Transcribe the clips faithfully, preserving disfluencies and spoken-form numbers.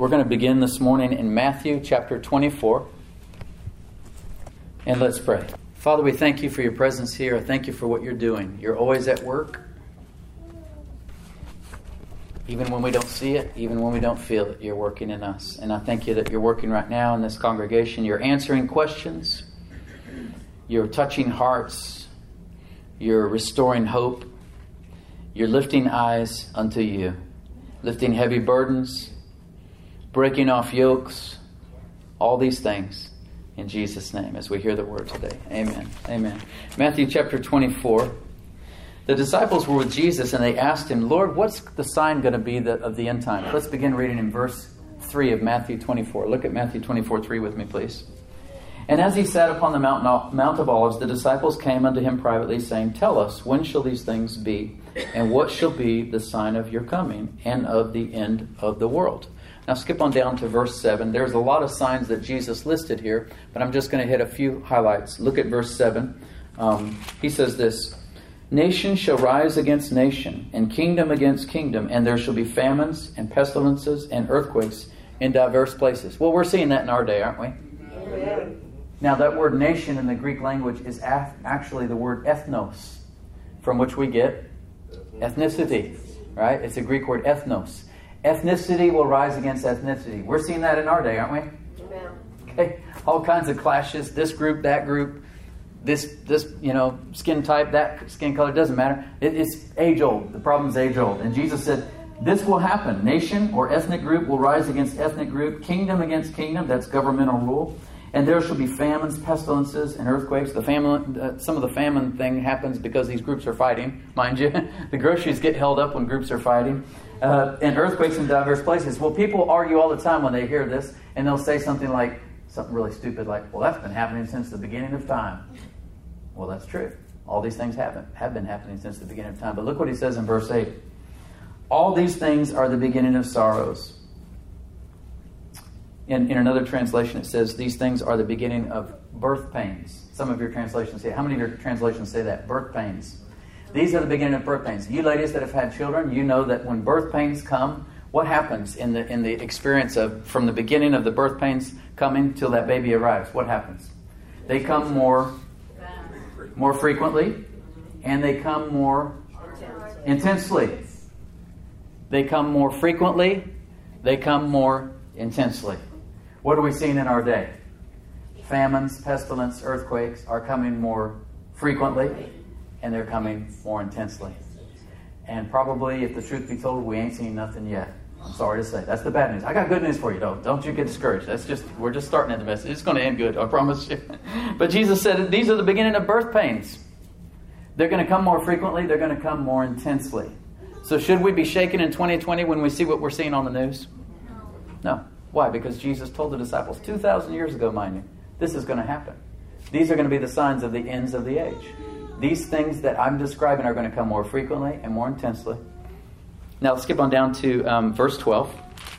We're going to begin this morning in Matthew chapter twenty-four. And let's pray. Father, we thank you for your presence here. I thank you for what you're doing. You're always at work. Even when we don't see it, even when we don't feel it, you're working in us. And I thank you that you're working right now in this congregation. You're answering questions. You're touching hearts. You're restoring hope. You're lifting eyes unto you. Lifting heavy burdens. Breaking off yokes. All these things. In Jesus' name, as we hear the word today. Amen. Amen. Matthew chapter twenty-four. The disciples were with Jesus and they asked him, Lord, what's the sign going to be the, of the end time? Let's begin reading in verse three of Matthew twenty-four. Look at Matthew twenty-four, three with me, please. And as he sat upon the Mount, Mount of Olives, the disciples came unto him privately, saying, Tell us, when shall these things be? And what shall be the sign of your coming and of the end of the world? Now skip on down to verse seven. There's a lot of signs that Jesus listed here, but I'm just going to hit a few highlights. Look at verse seven. Um, he says this, Nation shall rise against nation, and kingdom against kingdom, and there shall be famines and pestilences and earthquakes in diverse places. Well, we're seeing that in our day, aren't we? Amen. Now that word nation in the Greek language is actually the word ethnos, from which we get ethnicity, right? It's a Greek word ethnos. Ethnicity will rise against ethnicity. We're seeing that in our day, aren't we? Amen. Okay, all kinds of clashes. This group, that group, this this you know skin type, that skin color, doesn't matter. It, it's age old. The problem's age old. And Jesus said, this will happen. Nation or ethnic group will rise against ethnic group. Kingdom against kingdom. That's governmental rule. And there shall be famines, pestilences, and earthquakes. The famine, uh, some of the famine thing happens because these groups are fighting, mind you. The groceries get held up when groups are fighting. Uh, and earthquakes in diverse places. Well, people argue all the time when they hear this, and they'll say something like, something really stupid like, well, that's been happening since the beginning of time. Well, that's true. All these things happen, have been happening since the beginning of time. But look what he says in verse eight. All these things are the beginning of sorrows. In, in another translation, it says, these things are the beginning of birth pains. Some of your translations say, how many of your translations say that? Birth pains. These are the beginning of birth pains. You ladies that have had children, you know that when birth pains come, what happens in the in the experience of from the beginning of the birth pains coming till that baby arrives? What happens? They come more, more frequently, and they come more intensely. They come more frequently. They come more intensely. What are we seeing in our day? Famines, pestilence, earthquakes are coming more frequently. And they're coming more intensely. And probably, if the truth be told, we ain't seen nothing yet. I'm sorry to say. That's the bad news. I got good news for you, though. Don't you get discouraged. That's just we're just starting at the message. It's going to end good, I promise you. But Jesus said, these are the beginning of birth pains. They're going to come more frequently. They're going to come more intensely. So should we be shaken in twenty twenty when we see what we're seeing on the news? No. Why? Because Jesus told the disciples two thousand years ago, mind you, this is going to happen. These are going to be the signs of the ends of the age. These things that I'm describing are going to come more frequently and more intensely. Now let's skip on down to um, verse twelve.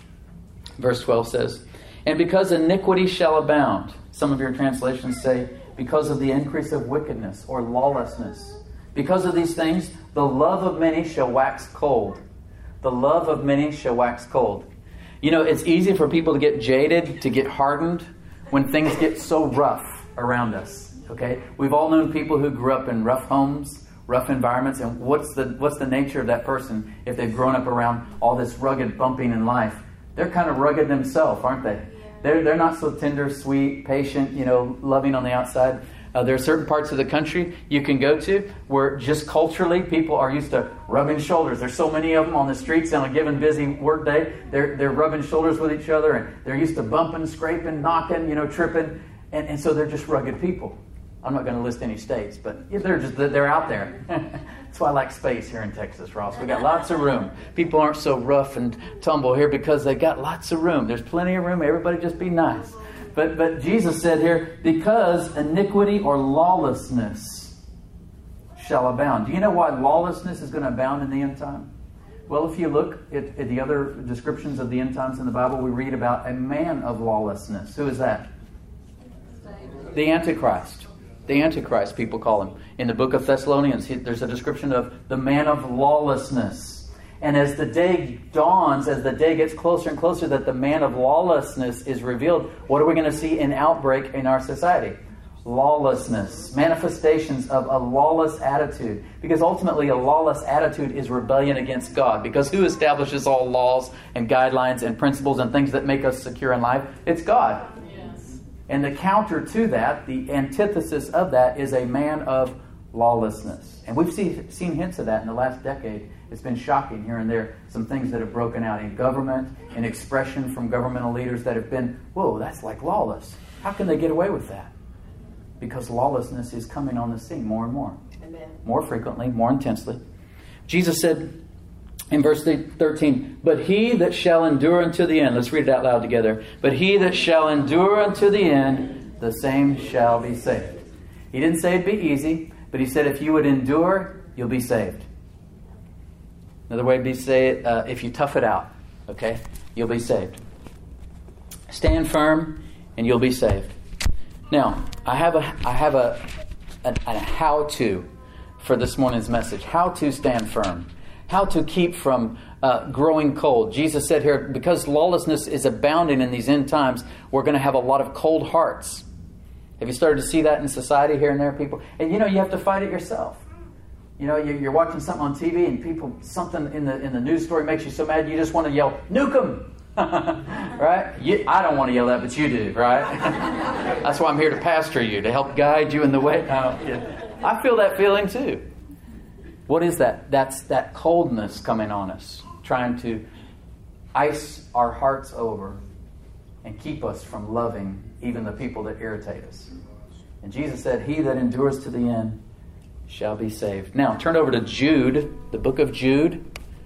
Verse twelve says, And because iniquity shall abound. Some of your translations say, because of the increase of wickedness or lawlessness. Because of these things, the love of many shall wax cold. The love of many shall wax cold. You know, it's easy for people to get jaded, to get hardened, when things get so rough around us. Okay, we've all known people who grew up in rough homes, rough environments, and what's the what's the nature of that person if they've grown up around all this rugged bumping in life? They're kind of rugged themselves, aren't they? They're they're not so tender, sweet, patient, you know, loving on the outside. Uh, there are certain parts of the country you can go to where just culturally people are used to rubbing shoulders. There's so many of them on the streets on a given busy work day. They're they're rubbing shoulders with each other, and they're used to bumping, scraping, knocking, you know, tripping, and, and so they're just rugged people. I'm not going to list any states, but yeah, they're just they're out there. That's why I like space here in Texas, Ross. We got lots of room. People aren't so rough and tumble here because they got lots of room. There's plenty of room. Everybody just be nice. But but Jesus said here, because iniquity or lawlessness shall abound. Do you know why lawlessness is going to abound in the end time? Well, if you look at, at the other descriptions of the end times in the Bible, we read about a man of lawlessness. Who is that? The Antichrist. The Antichrist, people call him. In the book of Thessalonians, there's a description of the man of lawlessness. And as the day dawns, as the day gets closer and closer that the man of lawlessness is revealed, what are we going to see in outbreak in our society? Lawlessness. Manifestations of a lawless attitude. Because ultimately a lawless attitude is rebellion against God. Because who establishes all laws and guidelines and principles and things that make us secure in life? It's God. Yes. And the counter to that, the antithesis of that, is a man of lawlessness. And we've see, seen hints of that in the last decade. It's been shocking here and there, some things that have broken out in government, in expression from governmental leaders that have been, whoa, that's like lawless. How can they get away with that? Because lawlessness is coming on the scene more and more. Amen. More frequently, more intensely. Jesus said in verse thirteen, but he that shall endure unto the end, let's read it out loud together. But he that shall endure unto the end, the same shall be saved. He didn't say it'd be easy, but he said if you would endure, you'll be saved. Another way to say it, uh, if you tough it out, okay, you'll be saved. Stand firm and you'll be saved. Now, I have a I have a, a, a how-to for this morning's message. How to stand firm. How to keep from uh, growing cold. Jesus said here, because lawlessness is abounding in these end times, we're going to have a lot of cold hearts. Have you started to see that in society here and there, people? And you know, you have to fight it yourself. You know, you're watching something on T V and people, something in the in the news story makes you so mad you just want to yell, nuke them! Right? You, I don't want to yell that, but you do, right? That's why I'm here to pastor you, to help guide you in the way. No, yeah. I feel that feeling too. What is that? That's that coldness coming on us, trying to ice our hearts over and keep us from loving even the people that irritate us. And Jesus said, he that endures to the end shall be saved. Now, turn over to Jude, the book of Jude,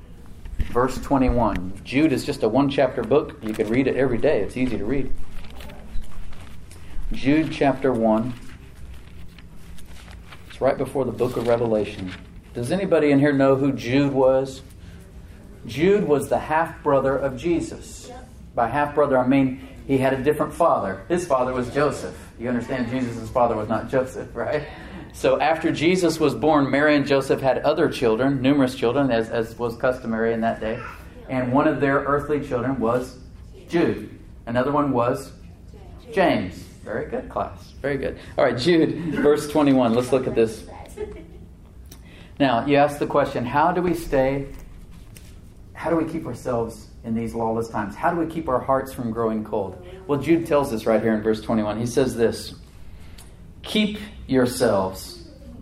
verse twenty-one. Jude is just a one-chapter book. You can read it every day. It's easy to read. Jude chapter one. It's right before the book of Revelation. Does anybody in here know who Jude was? Jude was the half-brother of Jesus. By half-brother, I mean he had a different father. His father was Joseph. You understand Jesus' father was not Joseph, right? So after Jesus was born, Mary and Joseph had other children, numerous children, as, as was customary in that day. And one of their earthly children was Jude. Another one was James. Very good, class. Very good. All right, Jude, verse twenty-one. Let's look at this. Now, you ask the question, how do we stay, how do we keep ourselves in these lawless times? How do we keep our hearts from growing cold? Well, Jude tells us right here in verse twenty-one. He says this, keep yourselves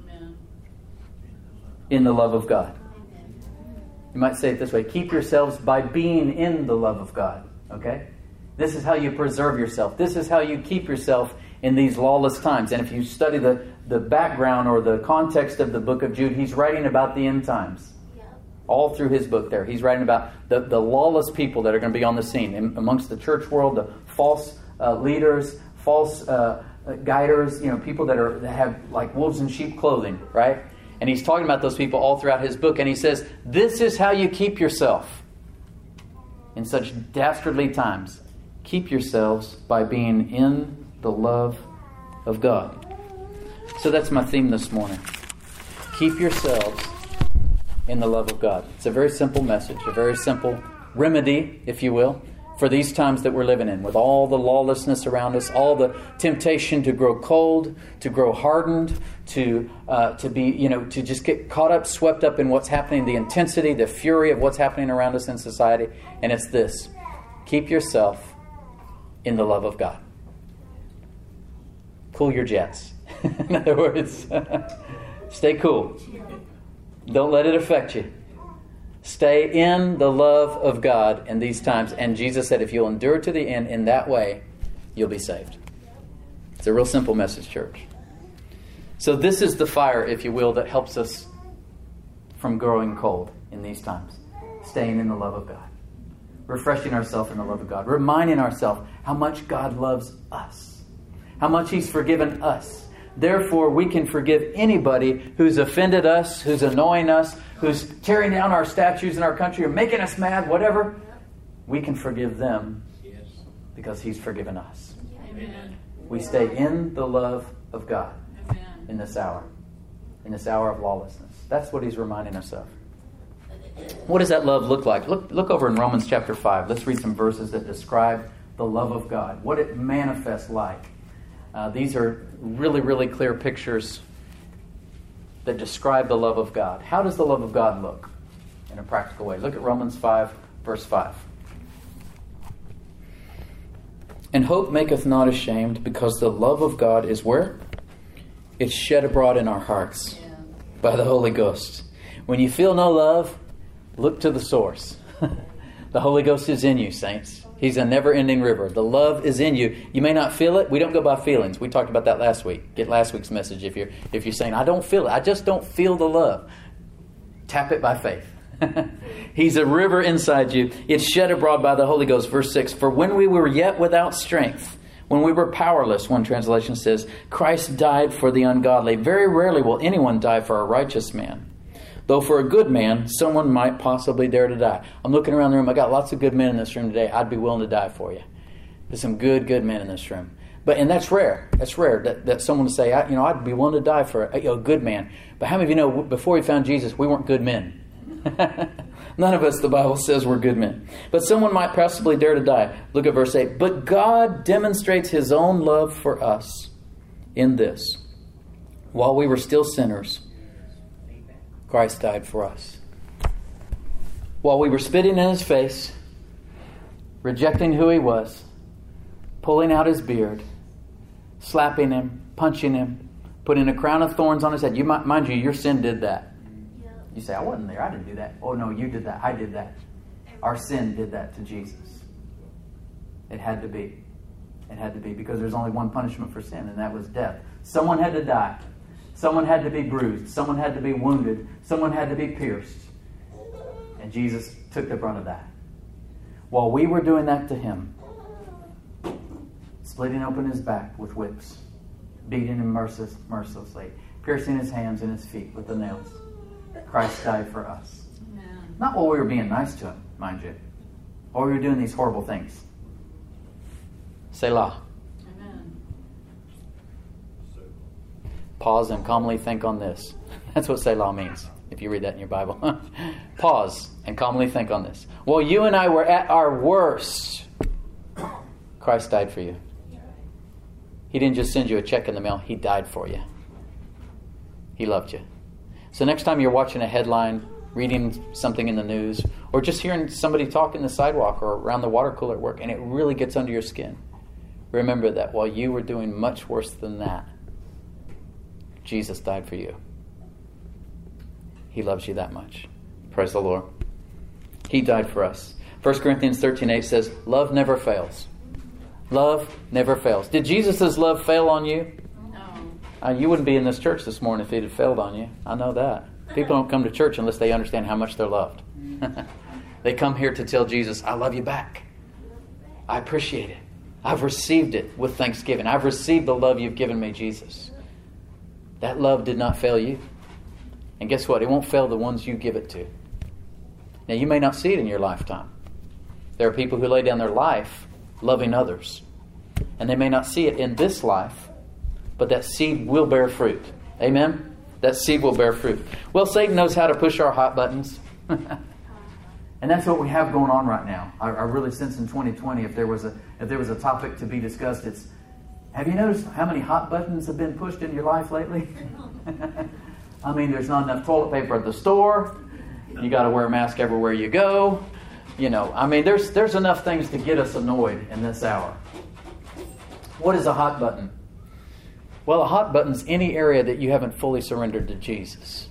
in the love of God. You might say it this way, keep yourselves by being in the love of God. Okay? This is how you preserve yourself. This is how you keep yourself in these lawless times. And if you study the, the background or the context of the book of Jude, he's writing about the end times. All through his book there. He's writing about the, the lawless people that are going to be on the scene in, amongst the church world, the false uh, leaders, false uh, guiders, you know, people that are that have like wolves in sheep clothing, right? And he's talking about those people all throughout his book. And he says, this is how you keep yourself in such dastardly times. Keep yourselves by being in the love of God. So that's my theme this morning. Keep yourselves in the love of God. It's a very simple message, a very simple remedy, if you will, for these times that we're living in, with all the lawlessness around us, all the temptation to grow cold, to grow hardened, to uh, to be, you know, to just get caught up, swept up in what's happening, the intensity, the fury of what's happening around us in society. And it's this: keep yourself in the love of God. Cool your jets. In other words, stay cool. Don't let it affect you. Stay in the love of God in these times. And Jesus said, if you'll endure to the end in that way, you'll be saved. It's a real simple message, church. So this is the fire, if you will, that helps us from growing cold in these times. Staying in the love of God. Refreshing ourselves in the love of God. Reminding ourselves how much God loves us. How much He's forgiven us. Therefore, we can forgive anybody who's offended us, who's annoying us, who's tearing down our statues in our country or making us mad, whatever. We can forgive them because He's forgiven us. Amen. We stay in the love of God. Amen. In this hour. In this hour of lawlessness. That's what He's reminding us of. What does that love look like? Look, look over in Romans chapter five. Let's read some verses that describe the love of God, what it manifests like. Uh, these are really, really clear pictures that describe the love of God. How does the love of God look in a practical way? Look at Romans five, verse five. And hope maketh not ashamed, because the love of God is where? It's shed abroad in our hearts yeah. by the Holy Ghost. When you feel no love, look to the source. The Holy Ghost is in you, saints. He's a never-ending river. The love is in you. You may not feel it. We don't go by feelings. We talked about that last week. Get last week's message if you're if you're saying, I don't feel it. I just don't feel the love. Tap it by faith. He's a river inside you. It's shed abroad by the Holy Ghost. Verse six, for when we were yet without strength, when we were powerless, one translation says, Christ died for the ungodly. Very rarely will anyone die for a righteous man. Though for a good man, someone might possibly dare to die. I'm looking around the room. I got lots of good men in this room today. I'd be willing to die for you. There's some good, good men in this room. But and that's rare. That's rare that, that someone would say, I, you know, I'd be willing to die for a, a good man. But how many of you know before we found Jesus, we weren't good men? None of us, the Bible says, we're good men. But someone might possibly dare to die. Look at verse eight. But God demonstrates His own love for us in this. While we were still sinners, Christ died for us. While we were spitting in His face, rejecting who He was, pulling out His beard, slapping Him, punching Him, putting a crown of thorns on His head. You mind you, your sin did that. You say, I wasn't there. I didn't do that. Oh, no, you did that. I did that. Our sin did that to Jesus. It had to be. It had to be because there's only one punishment for sin, and that was death. Someone had to die. Someone had to be bruised. Someone had to be wounded. Someone had to be pierced. And Jesus took the brunt of that. While we were doing that to Him, splitting open His back with whips, beating Him merciless, mercilessly, piercing His hands and His feet with the nails, Christ died for us. Amen. Not while we were being nice to Him, mind you. While we were doing these horrible things. Selah. Amen. Pause and calmly think on this. That's what Selah means, if you read that in your Bible. Pause and calmly think on this. While you and I were at our worst, Christ died for you. He didn't just send you a check in the mail. He died for you. He loved you. So next time you're watching a headline, reading something in the news, or just hearing somebody talk in the sidewalk or around the water cooler at work, and it really gets under your skin, remember that while you were doing much worse than that, Jesus died for you. He loves you that much. Praise the Lord. He died for us. First Corinthians thirteen eight says, love never fails. Love never fails. Did Jesus' love fail on you? Uh, you wouldn't be in this church this morning if it had failed on you. I know that. People don't come to church unless they understand how much they're loved. They come here to tell Jesus, I love you back. I appreciate it. I've received it with thanksgiving. I've received the love you've given me, Jesus. That love did not fail you. And guess what? It won't fail the ones you give it to. Now, you may not see it in your lifetime. There are people who lay down their life loving others. And they may not see it in this life. But that seed will bear fruit. Amen? That seed will bear fruit. Well, Satan knows how to push our hot buttons. And that's what we have going on right now. I, I really sense in twenty twenty, if there was a if there was a topic to be discussed, it's, have you noticed how many hot buttons have been pushed in your life lately? I mean, there's not enough toilet paper at the store. You got to wear a mask everywhere you go. You know, I mean, there's there's enough things to get us annoyed in this hour. What is a hot button? Well, a hot button's any area that you haven't fully surrendered to Jesus.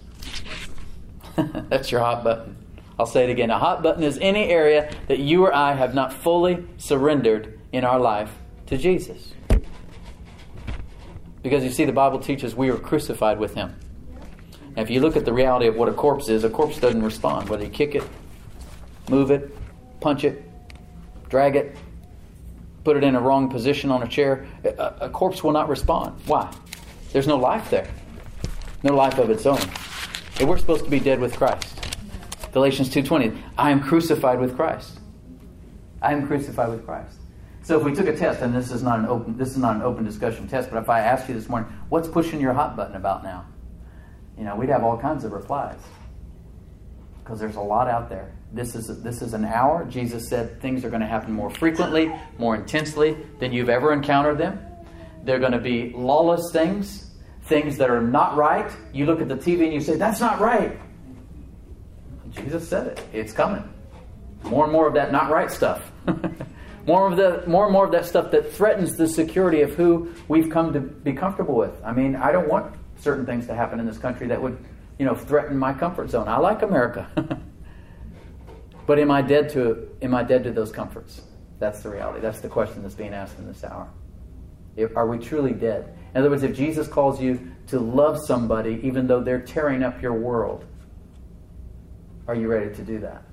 That's your hot button. I'll say it again. A hot button is any area that you or I have not fully surrendered in our life to Jesus. Because you see, the Bible teaches we were crucified with Him. And if you look at the reality of what a corpse is, a corpse doesn't respond. Whether you kick it, move it, punch it, drag it, put it in a wrong position on a chair, a, a corpse will not respond. Why? There's no life there. No life of its own. And we're supposed to be dead with Christ. Galatians two twenty, I am crucified with Christ. I am crucified with Christ. So if we took a test, and this is not an open this is not an open discussion test, but if I asked you this morning, what's pushing your hot button about now? You know, we'd have all kinds of replies. because there's a lot out there. This is this is an hour. Jesus said things are going to happen more frequently, more intensely than you've ever encountered them. They're going to be lawless things, things that are not right. You look at the T V and you say, that's not right. Jesus said it. It's coming. More and more of that not right stuff. more of the more and more of that stuff that threatens the security of who we've come to be comfortable with. I mean, I don't want certain things to happen in this country that would, you know, threaten my comfort zone. I like America. But am I dead to am I dead to those comforts? That's the reality. That's the question that's being asked in this hour. If, are we truly dead? In other words, if Jesus calls you to love somebody even though they're tearing up your world, are you ready to do that?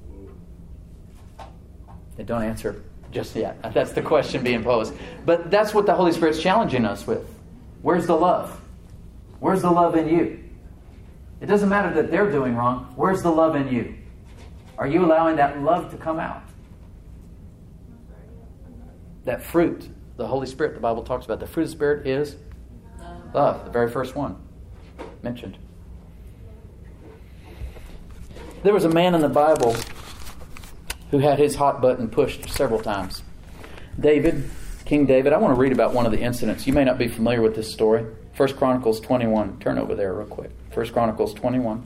And don't answer just yet. That's the question being posed. But that's what the Holy Spirit's challenging us with. Where's the love? Where's the love in you? It doesn't matter that they're doing wrong. Where's the love in you? Are you allowing that love to come out? That fruit, the Holy Spirit, the Bible talks about. The fruit of the Spirit is love. The very first one mentioned. There was a man in the Bible who had his hot button pushed several times. David, King David. I want to read about one of the incidents. You may not be familiar with this story. First Chronicles twenty-one. Turn over there real quick. First Chronicles twenty-one.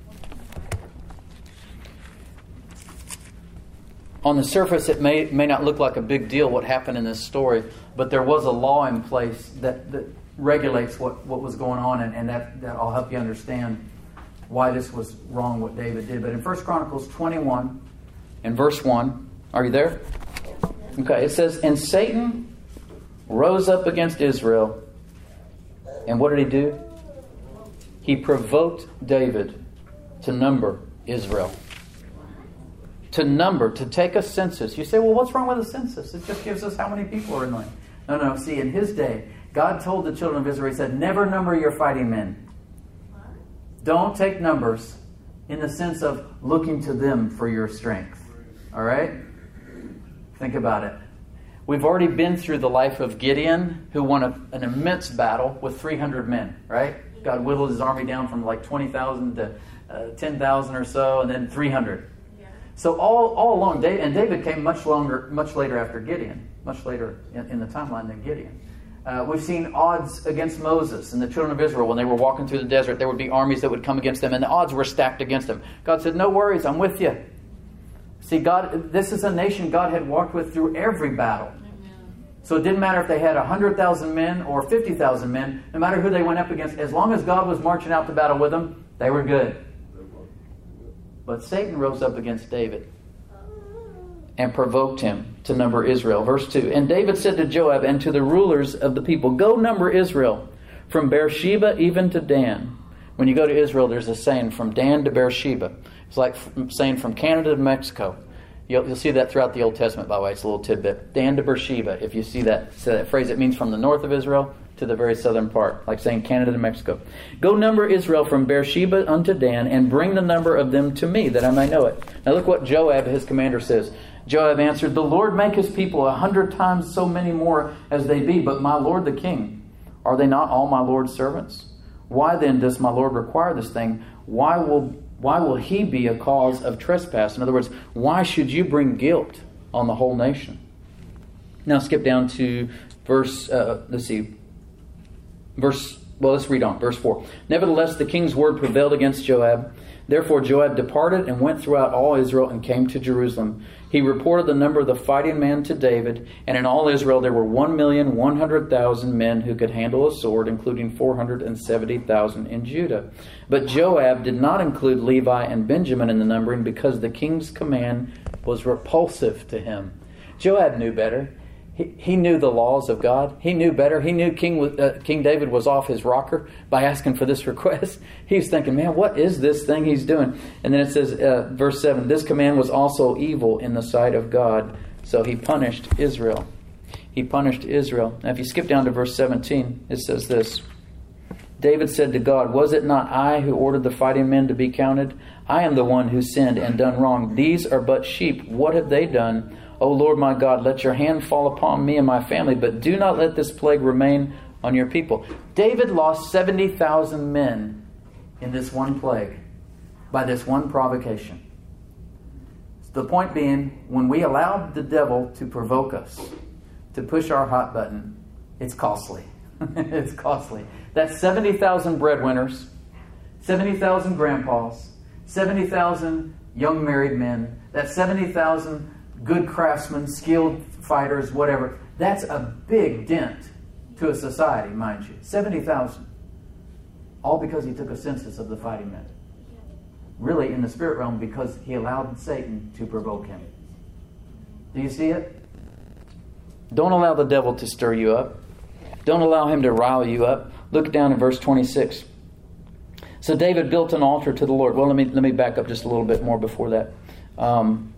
On the surface, it may may not look like a big deal what happened in this story, but there was a law in place that, that regulates what, what was going on, and, and that, that'll help you understand why this was wrong, what David did. But in First Chronicles twenty-one, in verse one, are you there? Okay, it says, and Satan rose up against Israel, and what did he do? He provoked David to number Israel. To number, to take a census. You say, well, what's wrong with a census? It just gives us how many people are in line. No, no, see, in his day, God told the children of Israel, he said, never number your fighting men. Don't take numbers in the sense of looking to them for your strength. All right? Think about it. We've already been through the life of Gideon, who won a, an immense battle with three hundred men, right? God whittled his army down from like twenty thousand to uh, ten thousand or so, and then three hundred. So all, all along, David, and David came much longer, much later after Gideon, much later in, in the timeline than Gideon. Uh, we've seen odds against Moses and the children of Israel when they were walking through the desert. There would be armies that would come against them, and the odds were stacked against them. God said, no worries, I'm with you. See, God, this is a nation God had walked with through every battle. Amen. So it didn't matter if they had one hundred thousand men or fifty thousand men, no matter who they went up against. As long as God was marching out to battle with them, they were good. But Satan rose up against David and provoked him to number Israel. Verse two, and David said to Joab and to the rulers of the people, go number Israel from Beersheba even to Dan. When you go to Israel, there's a saying, from Dan to Beersheba. It's like saying from Canada to Mexico. You'll, you'll see that throughout the Old Testament, by the way. It's a little tidbit. Dan to Beersheba. If you see that, see that phrase, it means from the north of Israel to the very southern part, like saying Canada to Mexico. Go number Israel from Beersheba unto Dan, and bring the number of them to me, that I may know it. Now look what Joab, his commander, says. Joab answered, the Lord make his people a hundred times so many more as they be, but my lord the king, are they not all my lord's servants? Why then does my lord require this thing? Why will why will he be a cause of trespass? In other words, why should you bring guilt on the whole nation? Now skip down to verse, uh, let's see, verse, well, let's read on. Verse four. Nevertheless, the king's word prevailed against Joab. Therefore Joab departed and went throughout all Israel and came to Jerusalem. He reported the number of the fighting men to David, and in all Israel there were one million one hundred thousand men who could handle a sword, including four hundred seventy thousand in Judah. But Joab did not include Levi and Benjamin in the numbering, because the king's command was repulsive to him. Joab knew better. He, he knew the laws of God. He knew better. He knew King uh, King David was off his rocker by asking for this request. He was thinking, man, what is this thing he's doing? And then it says, uh, verse seven, this command was also evil in the sight of God. So he punished Israel. He punished Israel. Now if you skip down to verse seventeen, it says this. David said to God, was it not I who ordered the fighting men to be counted? I am the one who sinned and done wrong. These are but sheep. What have they done? O Lord my God, let your hand fall upon me and my family, but do not let this plague remain on your people. David lost seventy thousand men in this one plague. by this one provocation. The point being, when we allow the devil to provoke us, to push our hot button, it's costly. It's costly. That's seventy thousand breadwinners, seventy thousand grandpas, seventy thousand young married men, that's seventy thousand good craftsmen, skilled fighters, whatever. That's a big dent to a society, mind you. seventy thousand. All because he took a census of the fighting men. Really, in the spirit realm, because he allowed Satan to provoke him. Do you see it? Don't allow the devil to stir you up. Don't allow him to rile you up. Look down in verse twenty-six. So David built an altar to the Lord. Well, let me let me back up just a little bit more before that. Um,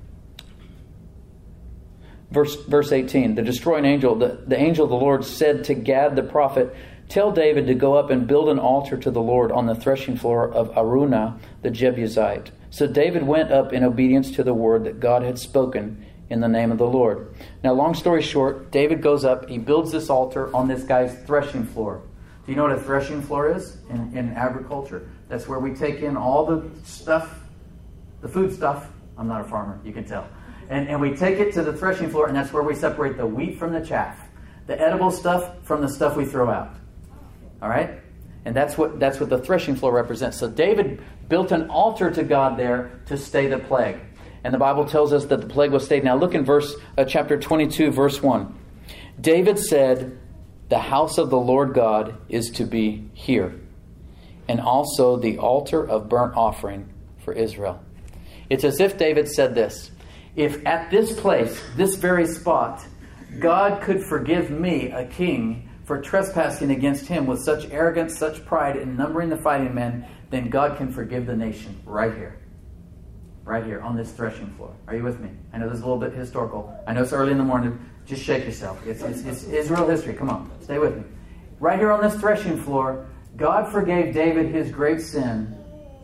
verse verse eighteen. The destroying angel, the, the angel of the Lord said to Gad the prophet, "Tell David to go up and build an altar to the Lord on the threshing floor of Araunah the Jebusite." So David went up in obedience to the word that God had spoken in the name of the Lord. Now, long story short, David goes up, he builds this altar on this guy's threshing floor. Do you know what a threshing floor is in, in agriculture? That's where we take in all the stuff, the food stuff. I'm not a farmer, you can tell. And, and we take it to the threshing floor, and that's where we separate the wheat from the chaff. The edible stuff from the stuff we throw out. All right? And that's what that's what the threshing floor represents. So David built an altar to God there to stay the plague. And the Bible tells us that the plague was stayed. Now look in verse uh, chapter twenty-two, verse one. David said, "The house of the Lord God is to be here, and also the altar of burnt offering for Israel." It's as if David said this: if at this place, this very spot, God could forgive me, a king, for trespassing against him with such arrogance, such pride in numbering the fighting men, then God can forgive the nation right here. Right here on this threshing floor. Are you with me? I know this is a little bit historical. I know it's early in the morning. Just shake yourself. It's, it's, it's Israel history. Come on. Stay with me. Right here on this threshing floor, God forgave David his great sin.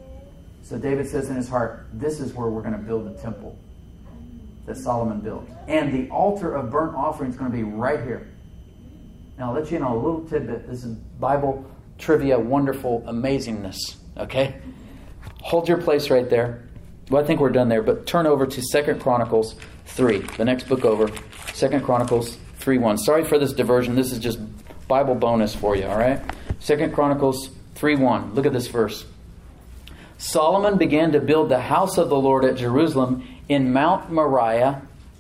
So David says in his heart, this is where we're going to build the temple that Solomon built. And the altar of burnt offering is going to be right here. Now I'll let you in on a little tidbit. This is Bible trivia, wonderful amazingness. Okay? Hold your place right there. Well, I think we're done there, but turn over to Second Chronicles three, the next book over. Second Chronicles three one. Sorry for this diversion. This is just Bible bonus for you, all right? Second Chronicles three one. Look at this verse. Solomon began to build the house of the Lord at Jerusalem in Mount Moriah.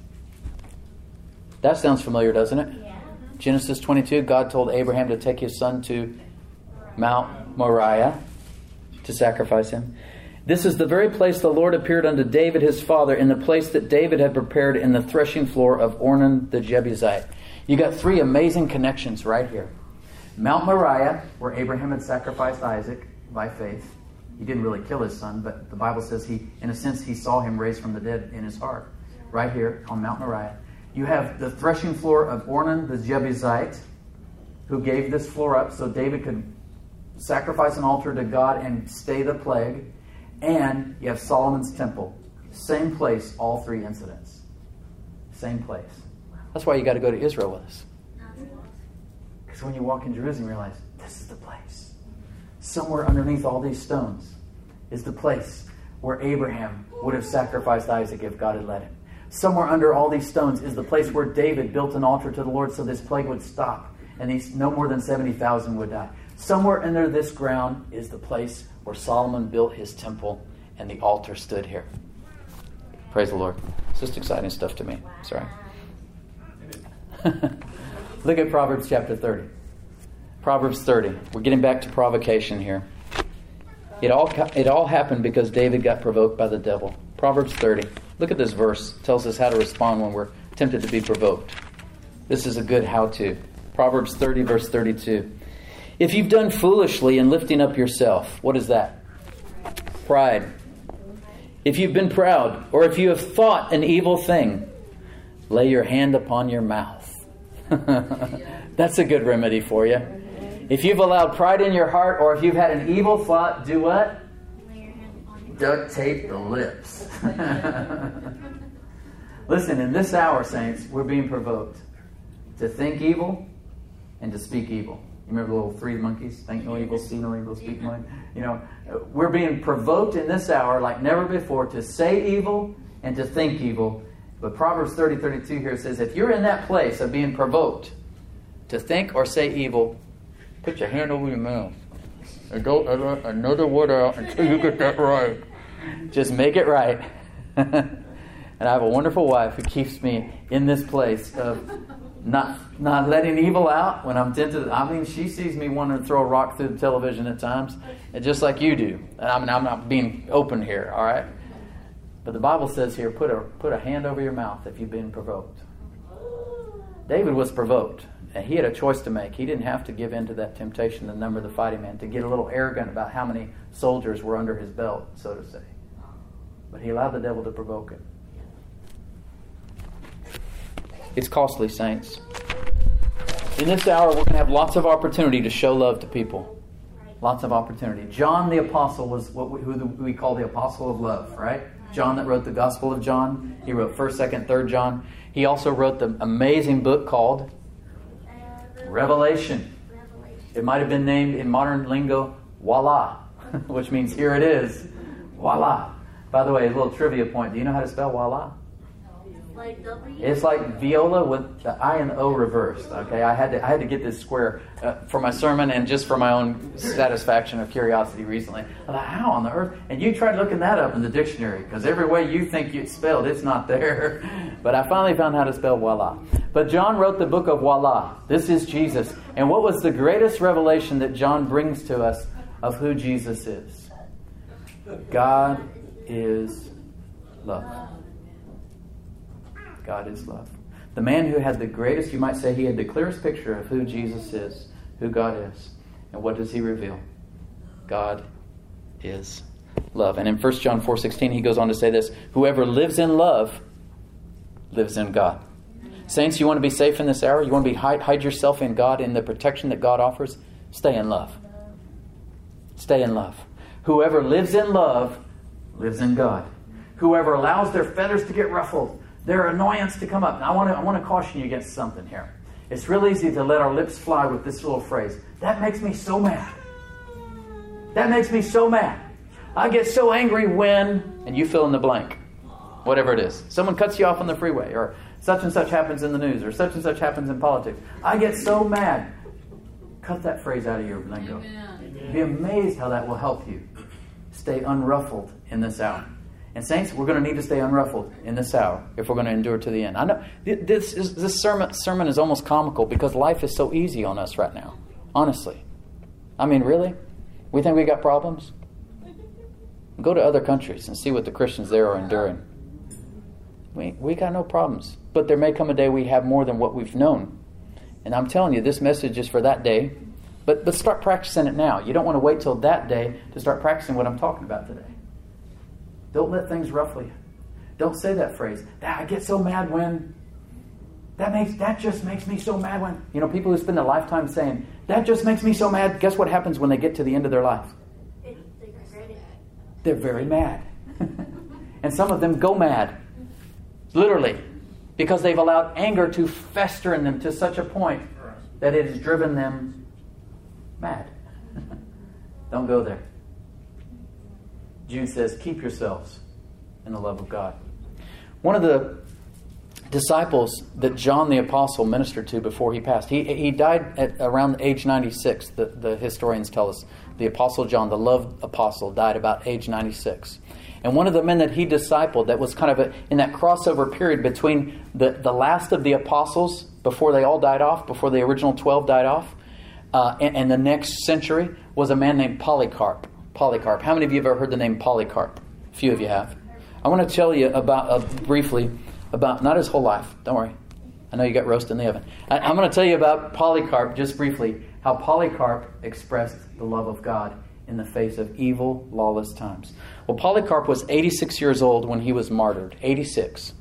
That sounds familiar, doesn't it? Yeah. Genesis twenty-two, God told Abraham to take his son to Mount Moriah to sacrifice him. This is the very place the Lord appeared unto David his father, in the place that David had prepared in the threshing floor of Ornan the Jebusite. You got three amazing connections right here. Mount Moriah, where Abraham had sacrificed Isaac by faith. He didn't really kill his son, but the Bible says he, in a sense, he saw him raised from the dead in his heart. Right here on Mount Moriah. You have the threshing floor of Ornan the Jebusite, who gave this floor up so David could sacrifice an altar to God and stay the plague. And you have Solomon's temple. Same place, all three incidents. Same place. That's why you got to go to Israel with us. Because when you walk in Jerusalem, you realize, this is the place. Somewhere underneath all these stones is the place where Abraham would have sacrificed Isaac if God had let him. Somewhere under all these stones is the place where David built an altar to the Lord so this plague would stop. And these no more than seventy thousand would die. Somewhere under this ground is the place where Solomon built his temple and the altar stood here. Praise the Lord. It's just exciting stuff to me. Sorry. Look at Proverbs chapter thirty. Proverbs thirty. We're getting back to provocation here. It all it all happened because David got provoked by the devil. Proverbs thirty. Look at this verse. It tells us how to respond when we're tempted to be provoked. This is a good how-to. Proverbs thirty, verse thirty-two. If you've done foolishly in lifting up yourself, what is that? Pride. If you've been proud, or if you have thought an evil thing, lay your hand upon your mouth. That's a good remedy for you. If you've allowed pride in your heart, or if you've had an evil thought, do what? Duct tape the lips. Listen, in this hour, saints, we're being provoked to think evil and to speak evil. remember the little three monkeys? Think no evil, see no evil, speak no evil. You know, we're being provoked in this hour like never before to say evil and to think evil. But Proverbs thirty thirty-two here says, if you're in that place of being provoked to think or say evil, put your hand over your mouth. And don't let another word out until you get that right. Just make it right. And I have a wonderful wife who keeps me in this place of not not letting evil out when I'm tempted. I mean, she sees me wanting to throw a rock through the television at times, and just like you do. And I mean, I'm not being open here, all right? But the Bible says here, put a put a hand over your mouth if you've been provoked. David was provoked, and he had a choice to make. He didn't have to give in to that temptation to number the fighting man, to get a little arrogant about how many soldiers were under his belt, so to say. But he allowed the devil to provoke him. It's costly, saints. In this hour, we're going to have lots of opportunity to show love to people. Lots of opportunity. John the Apostle was what we, who we call the Apostle of Love, right? John that wrote the Gospel of John. He wrote first, second, third John. He also wrote the amazing book called Revelation. It might have been named in modern lingo, voila, which means here it is. Voila. By the way, a little trivia point. Do you know how to spell voila? Like W? It's like viola with the I and O reversed. Okay, I had to I had to get this square uh, for my sermon and just for my own satisfaction or curiosity recently. I thought, how on the earth? And you tried looking that up in the dictionary because every way you think it's spelled, it's not there. But I finally found how to spell voila. But John wrote the book of voila. This is Jesus. And what was the greatest revelation that John brings to us of who Jesus is? God is love. God is love. The man who had the greatest, you might say he had the clearest picture of who Jesus is, who God is. And what does he reveal? God is love. And in First John four sixteen, he goes on to say this, whoever lives in love lives in God. Saints, you want to be safe in this hour? You want to be hide, hide yourself in God, in the protection that God offers? Stay in love. Stay in love. Whoever lives in love lives in God. Whoever allows their feathers to get ruffled, their annoyance to come up. Now, I want to, I want to caution you against something here. It's real easy to let our lips fly with this little phrase. That makes me so mad. That makes me so mad. I get so angry when, and you fill in the blank. Whatever it is. Someone cuts you off on the freeway, or such and such happens in the news, or such and such happens in politics. I get so mad. Cut that phrase out of your lingo. Amen. Be amazed how that will help you stay unruffled in this hour. And saints, we're going to need to stay unruffled in this hour if we're going to endure to the end. I know this is, this sermon, sermon is almost comical because life is so easy on us right now. Honestly. I mean, really? We think we got problems? Go to other countries and see what the Christians there are enduring. We, we got no problems. But there may come a day we have more than what we've known. And I'm telling you, this message is for that day. But, but start practicing it now. You don't want to wait till that day to start practicing what I'm talking about today. Don't let things ruffle you. Don't say that phrase. I get so mad when. That makes that just makes me so mad when. You know, people who spend a lifetime saying, that just makes me so mad. Guess what happens when they get to the end of their life? They're very mad. And some of them go mad. Literally. Because they've allowed anger to fester in them to such a point that it has driven them mad. Don't go there. Jude says, keep yourselves in the love of God. One of the disciples that John the Apostle ministered to before he passed, he, he died at around age ninety-six. The, the historians tell us the Apostle John, the loved apostle, died about age ninety-six. And one of the men that he discipled that was kind of a, in that crossover period between the, the last of the apostles before they all died off, before the original twelve died off, uh, and, and the next century was a man named Polycarp. Polycarp. How many of you have ever heard the name Polycarp? A few of you have. I want to tell you about uh, briefly about, not his whole life. Don't worry. I know you got roast in the oven. I, I'm going to tell you about Polycarp just briefly, how Polycarp expressed the love of God in the face of evil, lawless times. Well, Polycarp was eighty-six years old when he was martyred. eighty-six.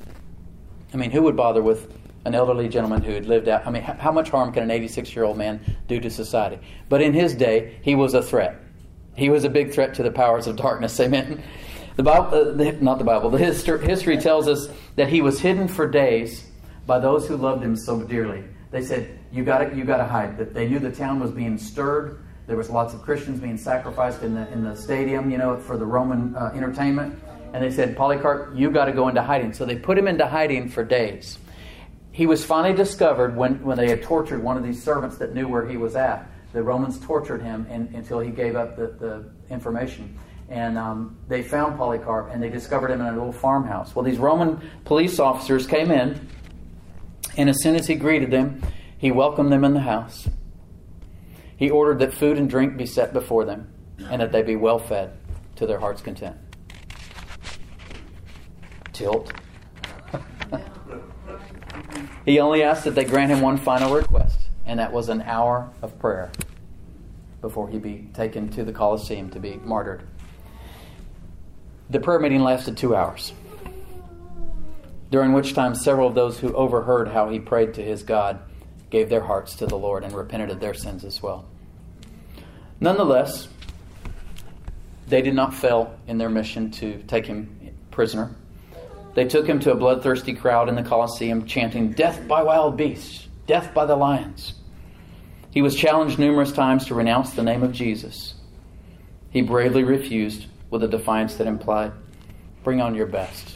I mean, who would bother with an elderly gentleman who had lived out? I mean, how much harm can an eighty-six-year-old man do to society? But in his day, he was a threat. He was a big threat to the powers of darkness. Amen. The Bible, uh, the, not the Bible, the history, history tells us that he was hidden for days by those who loved him so dearly They said, you got you got to hide. That they knew the town was being stirred. There was lots of Christians being sacrificed in the in the stadium, you know, for the Roman uh, entertainment. And they said, Polycarp, you got to go into hiding. So they put him into hiding for days. He was finally discovered when, when they had tortured one of these servants that knew where he was at. The Romans tortured him in, until he gave up the, the information. And um, they found Polycarp, and they discovered him in a little farmhouse. Well, these Roman police officers came in, and as soon as he greeted them, he welcomed them in the house. He ordered that food and drink be set before them, and that they be well fed to their heart's content. Tilt. He only asked that they grant him one final request, and that was an hour of prayer before he be taken to the Colosseum to be martyred. The prayer meeting lasted two hours, during which time several of those who overheard how he prayed to his God gave their hearts to the Lord and repented of their sins as well. Nonetheless, they did not fail in their mission to take him prisoner. They took him to a bloodthirsty crowd in the Colosseum, chanting, "Death by wild beasts! Death by the lions!" He was challenged numerous times to renounce the name of Jesus. He bravely refused with a defiance that implied, "Bring on your best."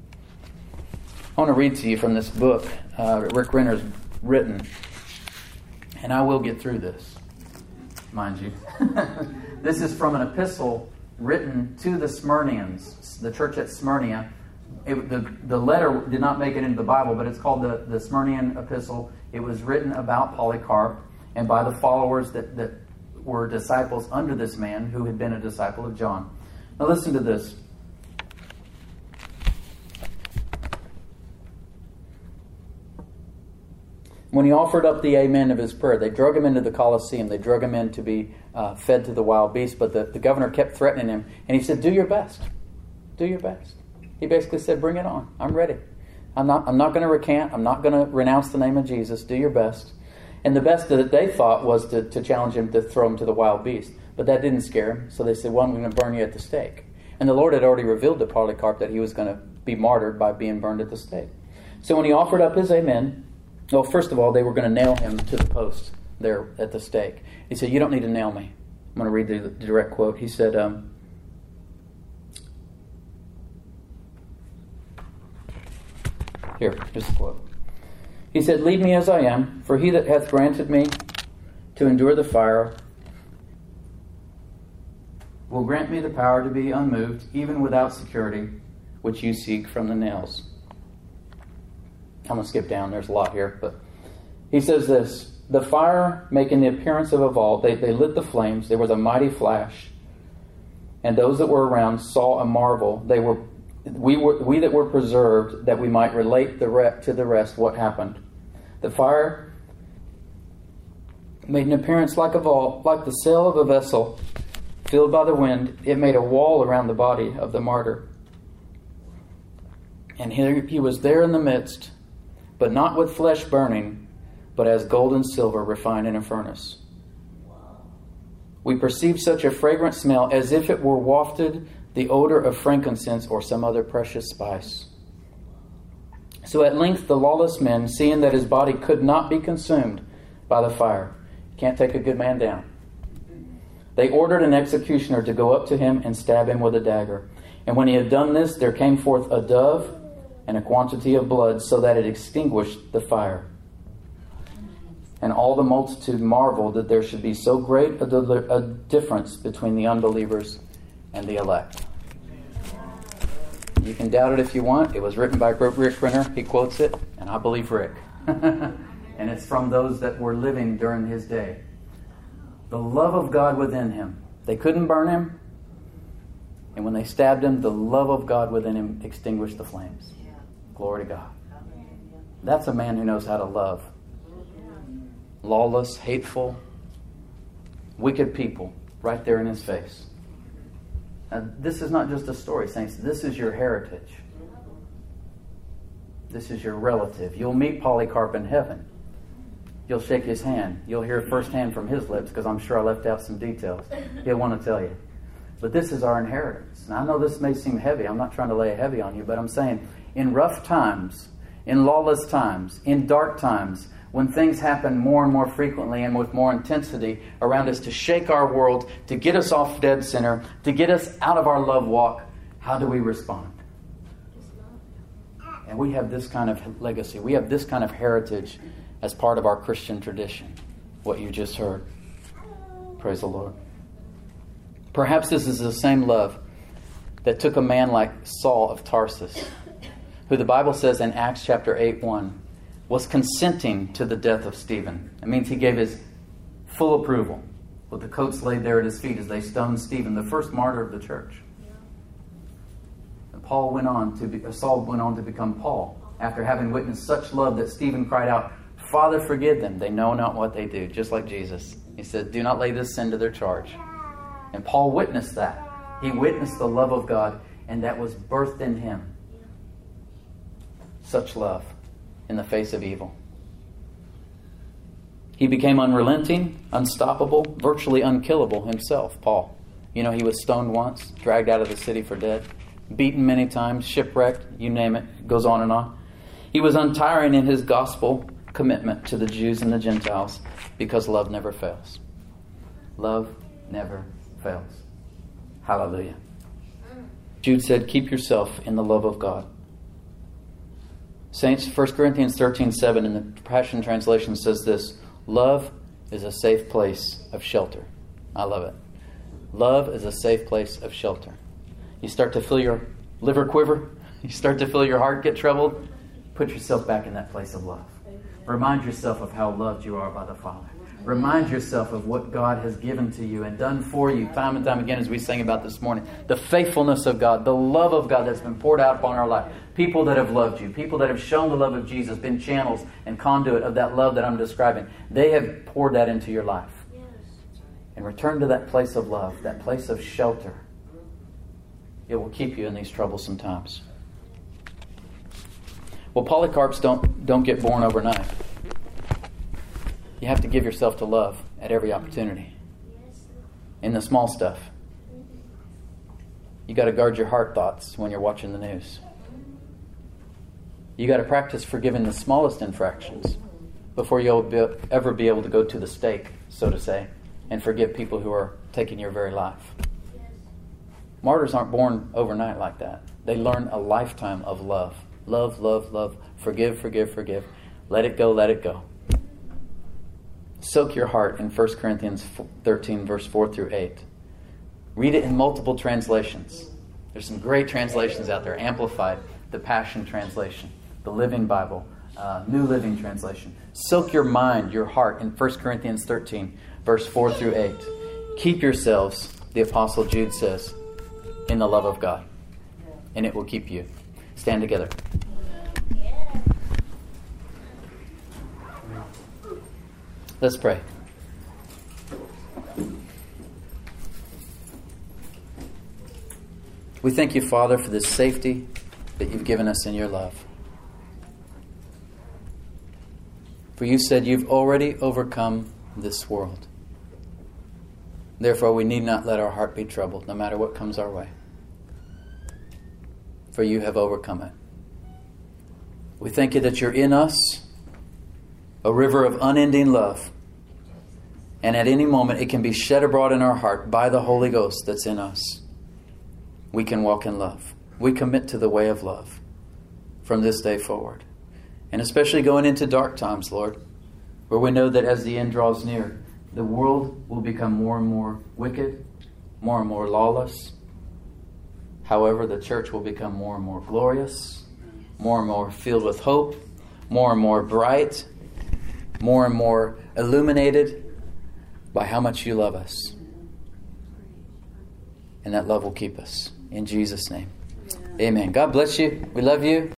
I want to read to you from this book uh, Rick Renner's written, and I will get through this, mind you. This is from an epistle written to the Smyrnians, the church at Smyrna. It, the, the letter did not make it into the Bible, but it's called the, the Smyrnian epistle. It was written about Polycarp and by the followers that, that were disciples under this man who had been a disciple of John. Now listen to this. When he offered up the amen of his prayer, they drug him into the Colosseum. They drug him in to be uh, fed to the wild beasts, but the, the governor kept threatening him, and he said, "Do your best. Do your best." He basically said, "Bring it on. I'm ready. I'm not I'm not going to recant. I'm not going to renounce the name of Jesus. Do your best." And the best that they thought was to, to challenge him to throw him to the wild beast. But that didn't scare him. So they said, "Well, I'm going to burn you at the stake." And the Lord had already revealed to Polycarp that he was going to be martyred by being burned at the stake. So when he offered up his amen, well, first of all, they were going to nail him to the post there at the stake. He said, "You don't need to nail me." I'm going to read the, the direct quote. He said, um, Here, here's the quote. He said, "Leave me as I am, for he that hath granted me to endure the fire will grant me the power to be unmoved, even without security, which you seek from the nails." I'm going to skip down. There's a lot here. But he says this, "The fire making the appearance of a vault, they, they lit the flames. There was a mighty flash. And those that were around saw a marvel. They were We were we that were preserved, that we might relate the re- to the rest what happened. The fire made an appearance like a vault, like the sail of a vessel filled by the wind. It made a wall around the body of the martyr. And here he was there in the midst, but not with flesh burning, but as gold and silver refined in a furnace. We perceived such a fragrant smell as if it were wafted the odor of frankincense or some other precious spice. So at length the lawless men, seeing that his body could not be consumed by the fire," can't take a good man down, "they ordered an executioner to go up to him and stab him with a dagger. And when he had done this, there came forth a dove and a quantity of blood, so that it extinguished the fire. And all the multitude marveled that there should be so great a, deli- a difference between the unbelievers and the elect." You can doubt it if you want. It was written by Rick Renner. He quotes it, and I believe Rick. And it's from those that were living during his day. The love of God within him. They couldn't burn him. And when they stabbed him, the love of God within him extinguished the flames. Glory to God. That's a man who knows how to love. Lawless, hateful, wicked people right there in his face. Now, this is not just a story, saints. This is your heritage. This is your relative. You'll meet Polycarp in heaven. You'll shake his hand. You'll hear firsthand from his lips, because I'm sure I left out some details. He'll want to tell you. But this is our inheritance. Now, I know this may seem heavy. I'm not trying to lay a heavy on you, but I'm saying in rough times, in lawless times, in dark times, when things happen more and more frequently and with more intensity around us to shake our world, to get us off dead center, to get us out of our love walk, how do we respond? And we have this kind of legacy. We have this kind of heritage as part of our Christian tradition. What you just heard. Praise the Lord. Perhaps this is the same love that took a man like Saul of Tarsus, who the Bible says in Acts chapter eight one, was consenting to the death of Stephen. It means he gave his full approval with the coats laid there at his feet as they stoned Stephen, the first martyr of the church. And Paul went on to be, Saul went on to become Paul after having witnessed such love that Stephen cried out, "Father, forgive them. They know not what they do," just like Jesus. He said, "Do not lay this sin to their charge." And Paul witnessed that. He witnessed the love of God, and that was birthed in him. Such love in the face of evil. He became unrelenting, unstoppable, virtually unkillable himself, Paul. You know, he was stoned once, dragged out of the city for dead, beaten many times, shipwrecked, you name it, it goes on and on. He was untiring in his gospel commitment to the Jews and the Gentiles because love never fails. Love never fails. Hallelujah. Jude said, keep yourself in the love of God. Saints, First Corinthians thirteen seven in the Passion Translation says this, love is a safe place of shelter. I love it. Love is a safe place of shelter. You start to feel your liver quiver. You start to feel your heart get troubled. Put yourself back in that place of love. Remind yourself of how loved you are by the Father. Remind yourself of what God has given to you and done for you time and time again, as we sang about this morning. The faithfulness of God, the love of God that's been poured out upon our life. People that have loved you, people that have shown the love of Jesus, been channels and conduit of that love that I'm describing. They have poured that into your life. And return to that place of love, that place of shelter. It will keep you in these troublesome times. Well, polycarps don't, don't get born overnight. You have to give yourself to love at every opportunity. In the small stuff. You got to guard your heart thoughts when you're watching the news. You got to practice forgiving the smallest infractions before you'll be, ever be able to go to the stake, so to say, and forgive people who are taking your very life. Martyrs aren't born overnight like that. They learn a lifetime of love. Love, love, love. Forgive, forgive, forgive. Let it go, let it go. Soak your heart in First Corinthians thirteen, verse four through eight. Read it in multiple translations. There's some great translations out there. Amplified, the Passion Translation, the Living Bible, uh, New Living Translation. Soak your mind, your heart in First Corinthians thirteen, verse four through eight. Keep yourselves, the Apostle Jude says, in the love of God. And it will keep you. Stand together. Let's pray. We thank you, Father, for this safety that you've given us in your love. For you said you've already overcome this world. Therefore, we need not let our heart be troubled, no matter what comes our way. For you have overcome it. We thank you that you're in us, a river of unending love. And at any moment, it can be shed abroad in our heart by the Holy Ghost that's in us. We can walk in love. We commit to the way of love from this day forward. And especially going into dark times, Lord, where we know that as the end draws near, the world will become more and more wicked, more and more lawless. However, the church will become more and more glorious, more and more filled with hope, more and more bright, more and more illuminated by how much you love us. And that love will keep us. In Jesus' name. Amen. God bless you. We love you.